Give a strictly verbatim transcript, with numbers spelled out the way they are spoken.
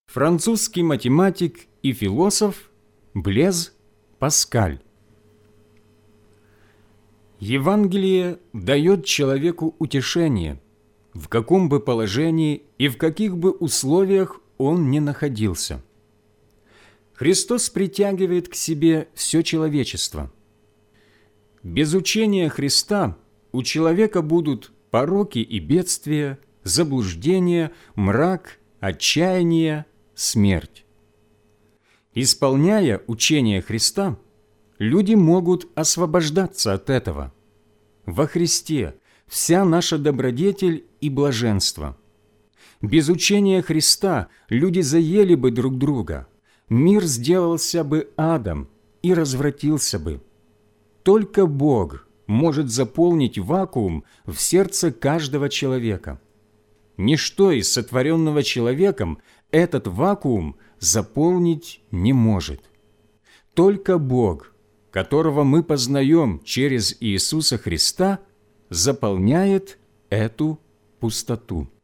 Французский математик и философ Блез Паскаль. Евангелие дает человеку утешение, в каком бы положении и в каких бы условиях он ни находился. Христос притягивает к себе все человечество. Без учения Христа у человека будут пороки и бедствия, заблуждения, мрак, отчаяние, смерть. Исполняя учение Христа, люди могут освобождаться от этого. Во Христе вся наша добродетель и блаженство. Без учения Христа люди заели бы друг друга, мир сделался бы адом и развратился бы. Только Бог может заполнить вакуум в сердце каждого человека. Ничто из сотворенного человеком этот вакуум заполнить не может. Только Бог, которого мы познаем через Иисуса Христа, заполняет эту пустоту.